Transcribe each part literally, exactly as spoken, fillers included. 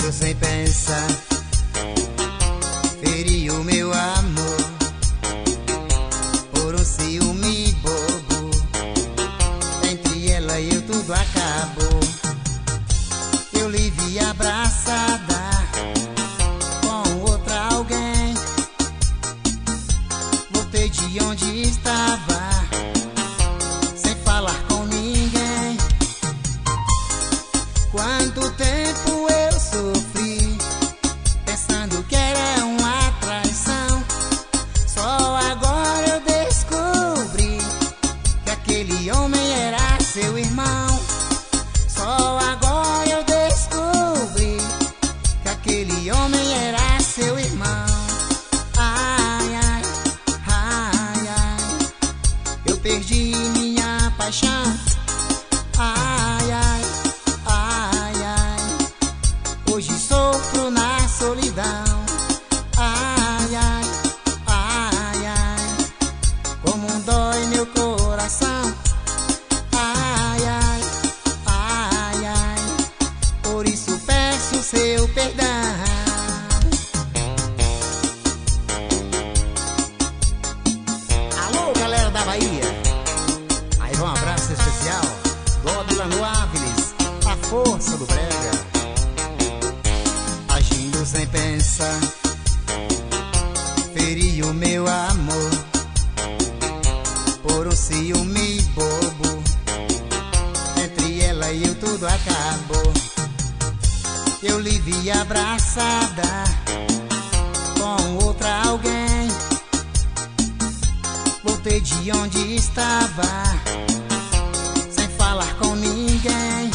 Agindo sem pensar, feri o meu amor por um ciúme bobo. Entre ela e eu tudo acabou. Eu lhe vi abraçada com outra alguém. Voltei de onde estava sem falar com ninguém. Quanto tempo eu sofri pensando que era uma traição. Só agora eu descobri que aquele homem era seu irmão. Só agora eu descobri que aquele homem era seu irmão. Ai, ai, ai, ai, eu perdi minha paixão. Ai, ai, ai, ai, hoje sofro na solidão. Ai, ai, ai, ai, como dói meu coração. Ai, ai, ai, ai, por isso peço seu perdão. Alô, galera da Bahia, aí vai um abraço especial do Adilano Áviles, a força do brega. Agindo sem pensar, feri o meu amor por um ciúme bobo. Entre ela e eu tudo acabou. Eu lhe vi abraçada com outra alguém. Voltei de onde estava sem falar com ninguém.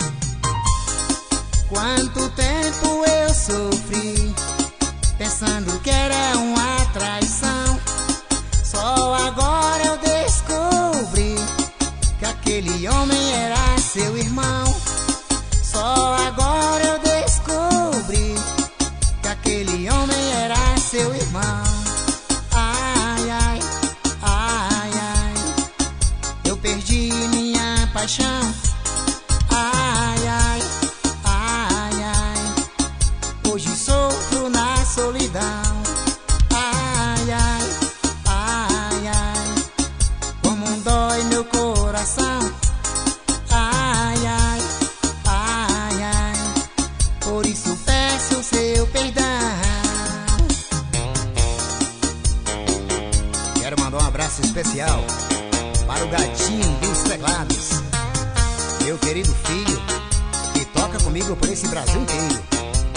Quanto tempo eu sofri pensando que era uma traição. Só agora eu descobri que aquele homem era seu irmão. Só agora eu descobri que aquele homem era seu irmão. Ai, ai, ai, ai, eu perdi minha paixão. Ai, ai, ai, ai, hoje sofro na solidão. Ai, ai, ai, ai, como dói meu coração. Ai, ai, ai, ai, por isso peço seu perdão. Quero mandar um abraço especial para o gatinho dos teclados, meu querido filho, que toca comigo por esse Brasil inteiro.